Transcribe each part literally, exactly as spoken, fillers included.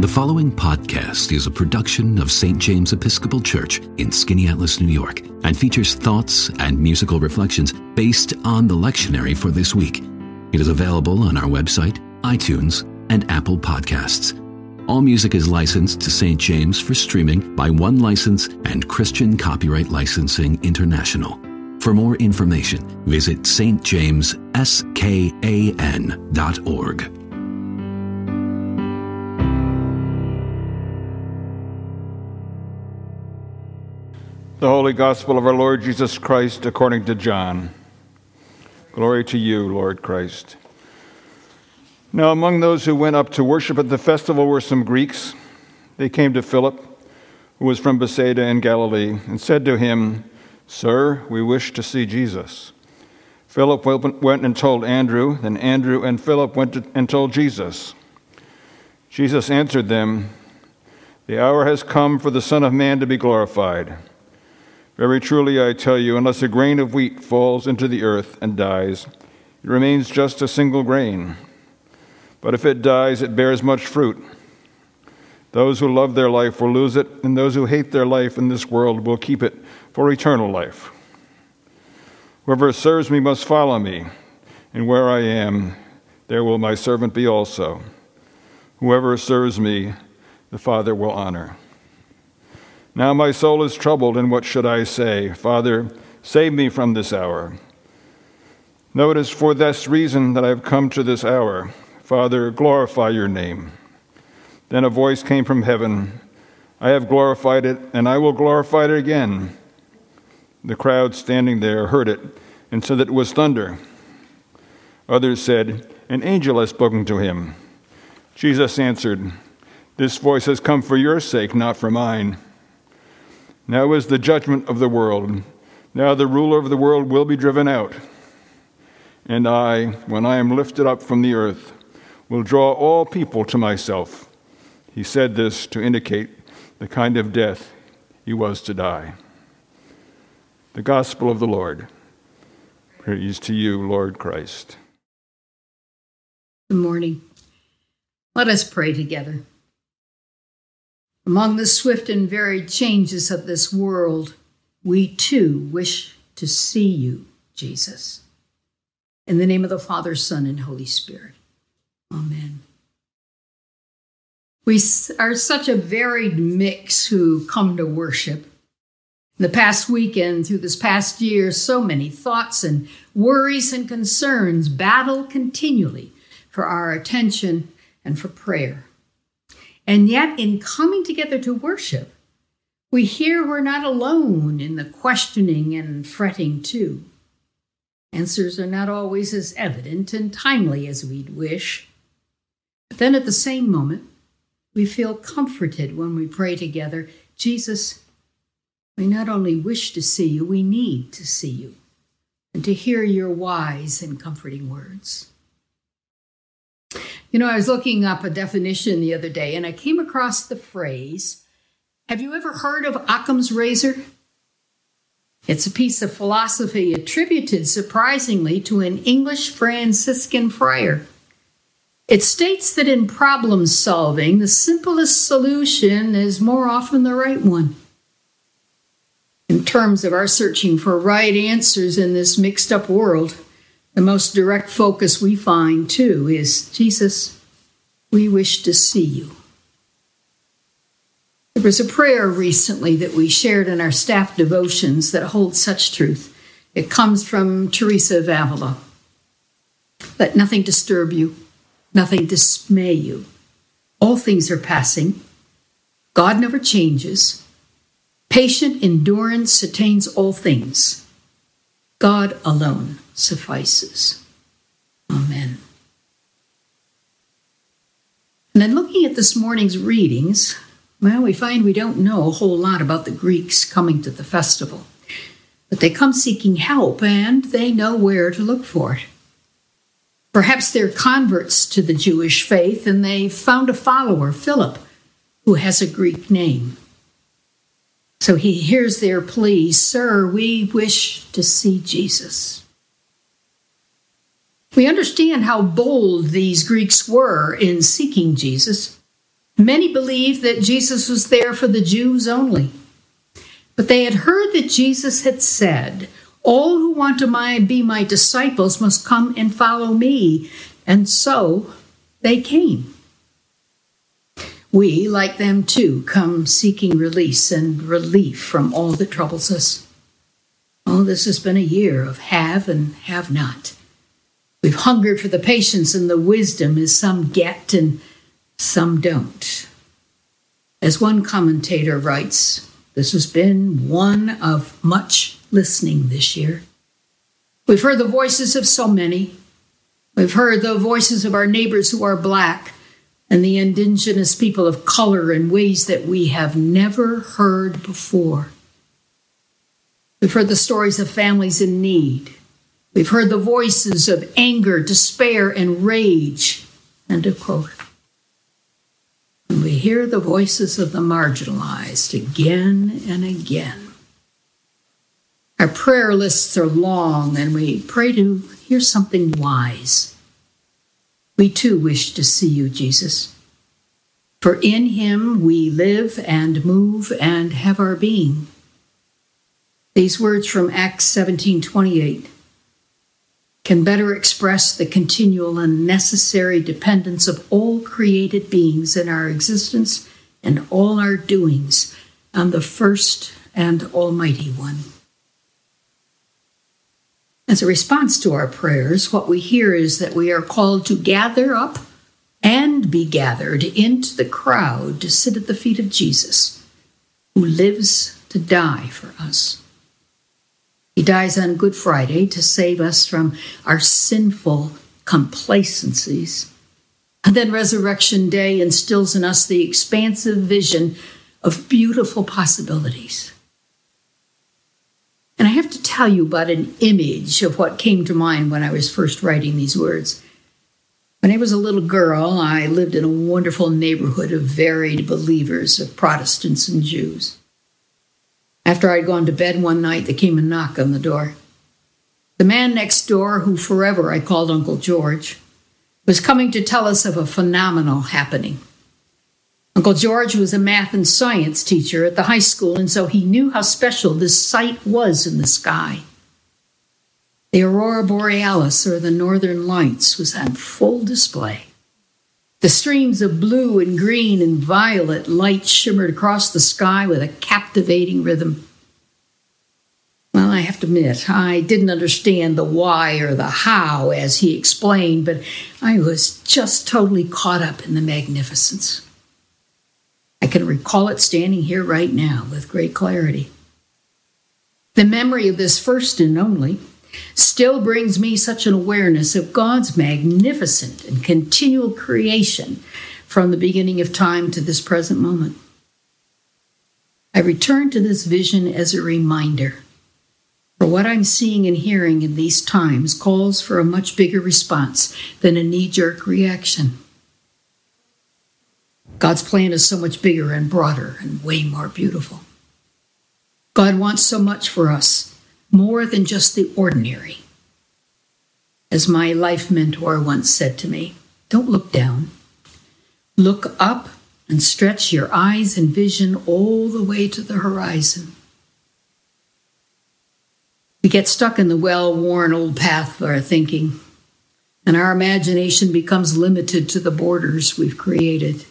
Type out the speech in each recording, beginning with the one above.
The following podcast is a production of Saint James Episcopal Church in Skaneateles, New York, and features thoughts and musical reflections based on the lectionary for this week. It is available on our website, iTunes, and Apple Podcasts. All music is licensed to Saint James for streaming by One License and Christian Copyright Licensing International. For more information, visit s t james skan dot org. The Holy Gospel of our Lord Jesus Christ according to John. Glory to you, Lord Christ. Now among those who went up to worship at the festival were some Greeks. They came to Philip, who was from Bethsaida in Galilee, and said to him, "Sir, we wish to see Jesus." Philip went and told Andrew, then Andrew and Philip went to, and told Jesus. Jesus answered them, "The hour has come for the Son of Man to be glorified. Very truly I tell you, unless a grain of wheat falls into the earth and dies, it remains just a single grain. But if it dies, it bears much fruit. Those who love their life will lose it, and those who hate their life in this world will keep it for eternal life. Whoever serves me must follow me, and where I am, there will my servant be also. Whoever serves me, the Father will honor. Now my soul is troubled, and what should I say? Father, save me from this hour. No, it is for this reason that I have come to this hour. Father, glorify your name." Then a voice came from heaven, "I have glorified it, and I will glorify it again." The crowd standing there heard it, and said that it was thunder. Others said, "An angel has spoken to him." Jesus answered, "This voice has come for your sake, not for mine. Now is the judgment of the world. Now the ruler of the world will be driven out. And I, when I am lifted up from the earth, will draw all people to myself." He said this to indicate the kind of death he was to die. The Gospel of the Lord. Praise to you, Lord Christ. Good morning. Let us pray together. Among the swift and varied changes of this world, we too wish to see you, Jesus. In the name of the Father, Son, and Holy Spirit. Amen. We are such a varied mix who come to worship. In the past weekend, through this past year, so many thoughts and worries and concerns battle continually for our attention and for prayer. And yet, in coming together to worship, we hear we're not alone in the questioning and fretting too. Answers are not always as evident and timely as we'd wish. But then at the same moment, we feel comforted when we pray together, "Jesus, we not only wish to see you, we need to see you, and to hear your wise and comforting words." You know, I was looking up a definition the other day, and I came across the phrase, have you ever heard of Occam's razor? It's a piece of philosophy attributed, surprisingly, to an English Franciscan friar. It states that in problem solving, the simplest solution is more often the right one. In terms of our searching for right answers in this mixed-up world, the most direct focus we find, too, is, Jesus, we wish to see you. There was a prayer recently that we shared in our staff devotions that holds such truth. It comes from Teresa of Avila. Let nothing disturb you, nothing dismay you. All things are passing. God never changes. Patient endurance attains all things. God alone suffices. Amen. And then looking at this morning's readings, well, we find we don't know a whole lot about the Greeks coming to the festival. But they come seeking help, and they know where to look for it. Perhaps they're converts to the Jewish faith, and they found a follower, Philip, who has a Greek name. So he hears their plea, "Sir, we wish to see Jesus." We understand how bold these Greeks were in seeking Jesus. Many believed that Jesus was there for the Jews only. But they had heard that Jesus had said, "All who want to my, be my disciples must come and follow me." And so they came. We, like them too, come seeking release and relief from all that troubles us. Oh, this has been a year of have and have not. We've hungered for the patience and the wisdom as some get and some don't. As one commentator writes, this has been one of much listening this year. We've heard the voices of so many. We've heard the voices of our neighbors who are black and the indigenous people of color in ways that we have never heard before. We've heard the stories of families in need. We've heard the voices of anger, despair, and rage. End of quote. And we hear the voices of the marginalized again and again. Our prayer lists are long, and we pray to hear something wise. We too wish to see you, Jesus. For in him we live and move and have our being. These words from Acts seventeen twenty-eight can better express the continual and necessary dependence of all created beings in our existence and all our doings on the first and Almighty One. As a response to our prayers, what we hear is that we are called to gather up and be gathered into the crowd to sit at the feet of Jesus, who lives to die for us. He dies on Good Friday to save us from our sinful complacencies. And then Resurrection Day instills in us the expansive vision of beautiful possibilities. And I have to tell you about an image of what came to mind when I was first writing these words. When I was a little girl, I lived in a wonderful neighborhood of varied believers, of Protestants and Jews. After I'd gone to bed one night, there came a knock on the door. The man next door, who forever I called Uncle George, was coming to tell us of a phenomenal happening. Uncle George was a math and science teacher at the high school, and so he knew how special this sight was in the sky. The aurora borealis, or the northern lights, was on full display. The streams of blue and green and violet light shimmered across the sky with a captivating rhythm. Well, I have to admit, I didn't understand the why or the how as he explained, but I was just totally caught up in the magnificence. I can recall it standing here right now with great clarity. The memory of this first and only still brings me such an awareness of God's magnificent and continual creation from the beginning of time to this present moment. I return to this vision as a reminder, for what I'm seeing and hearing in these times calls for a much bigger response than a knee-jerk reaction. God's plan is so much bigger and broader and way more beautiful. God wants so much for us, more than just the ordinary. As my life mentor once said to me, don't look down. Look up and stretch your eyes and vision all the way to the horizon. We get stuck in the well-worn old path of our thinking, and our imagination becomes limited to the borders we've created.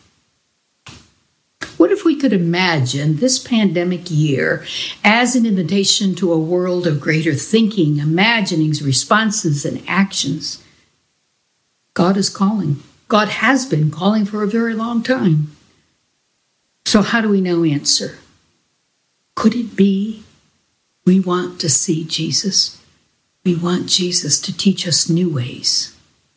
What if we could imagine this pandemic year as an invitation to a world of greater thinking, imaginings, responses, and actions? God is calling. God has been calling for a very long time. So how do we now answer? Could it be we want to see Jesus? We want Jesus to teach us new ways.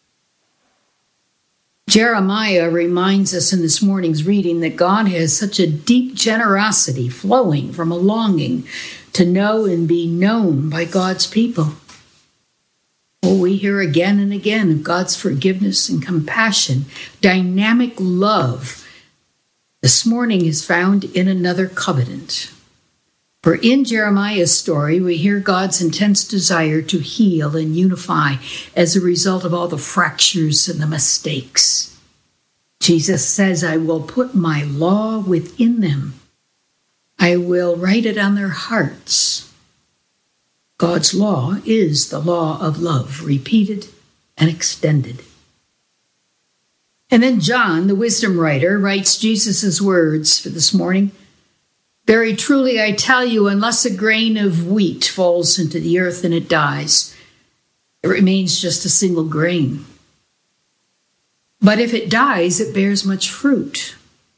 Jeremiah reminds us in this morning's reading that God has such a deep generosity flowing from a longing to know and be known by God's people. Oh, we hear again and again of God's forgiveness and compassion, dynamic love. This morning is found in another covenant. For in Jeremiah's story, we hear God's intense desire to heal and unify as a result of all the fractures and the mistakes. Jesus says, I will put my law within them. I will write it on their hearts. God's law is the law of love, repeated and extended. And then John, the wisdom writer, writes Jesus' words for this morning. Very truly, I tell you, unless a grain of wheat falls into the earth and it dies, it remains just a single grain. But if it dies, it bears much fruit.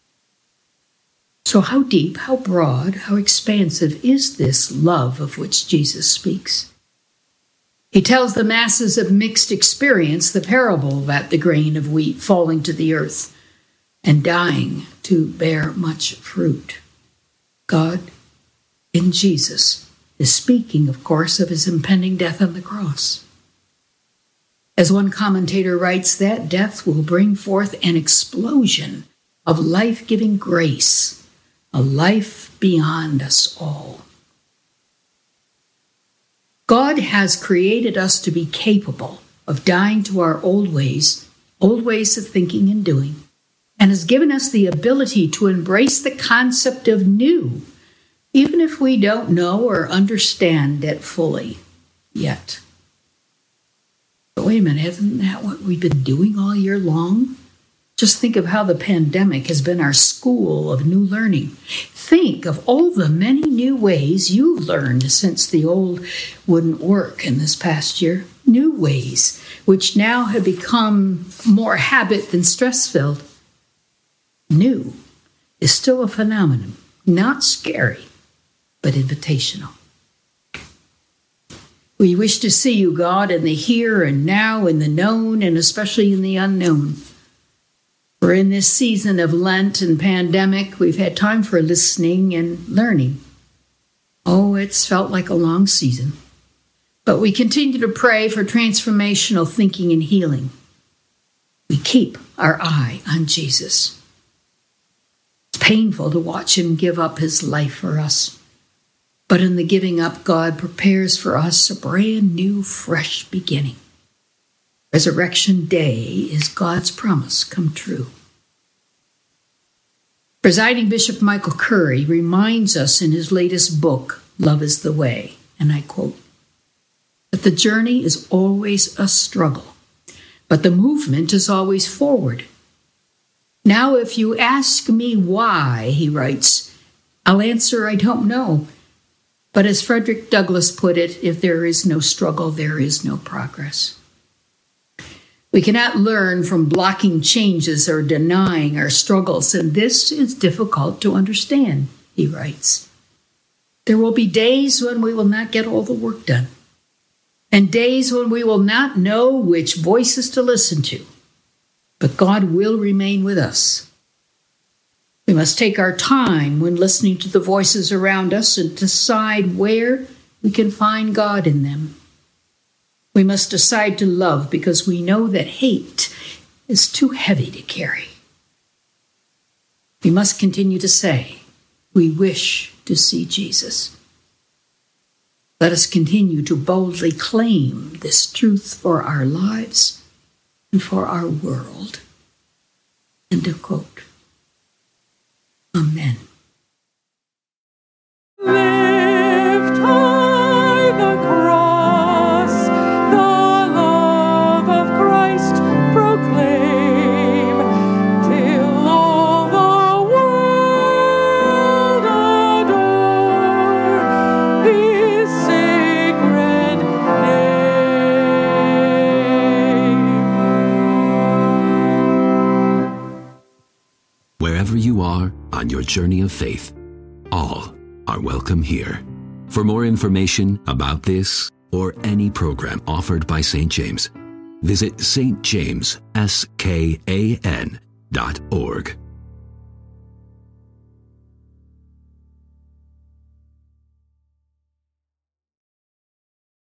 So how deep, how broad, how expansive is this love of which Jesus speaks? He tells the masses of mixed experience the parable about the grain of wheat falling to the earth and dying to bear much fruit. God, in Jesus, is speaking, of course, of his impending death on the cross. As one commentator writes, that death will bring forth an explosion of life-giving grace, a life beyond us all. God has created us to be capable of dying to our old ways, old ways of thinking and doing, and has given us the ability to embrace the concept of new, even if we don't know or understand it fully yet. But wait a minute, isn't that what we've been doing all year long? Just think of how the pandemic has been our school of new learning. Think of all the many new ways you've learned since the old wouldn't work in this past year. New ways, which now have become more habit than stress-filled. New is still a phenomenon, not scary, but invitational. We wish to see you, God, in the here and now, in the known, and especially in the unknown. For in this season of Lent and pandemic, we've had time for listening and learning. Oh, it's felt like a long season. But we continue to pray for transformational thinking and healing. We keep our eye on Jesus. It's painful to watch him give up his life for us. But in the giving up, God prepares for us a brand new, fresh beginning. Resurrection Day is God's promise come true. Presiding Bishop Michael Curry reminds us in his latest book, Love is the Way, and I quote, that the journey is always a struggle, but the movement is always forward. Now, if you ask me why, he writes, I'll answer I don't know. But as Frederick Douglass put it, if there is no struggle, there is no progress. We cannot learn from blocking changes or denying our struggles, and this is difficult to understand, he writes. There will be days when we will not get all the work done, and days when we will not know which voices to listen to, but God will remain with us. We must take our time when listening to the voices around us and decide where we can find God in them. We must decide to love because we know that hate is too heavy to carry. We must continue to say, we wish to see Jesus. Let us continue to boldly claim this truth for our lives and for our world. End of quote. Amen. Lift high the cross, the love of Christ proclaim, till all the world adore His sacred name. Wherever you are on your journey of faith, all are welcome here. For more information about this or any program offered by Saint James, visit s t james skan dot org.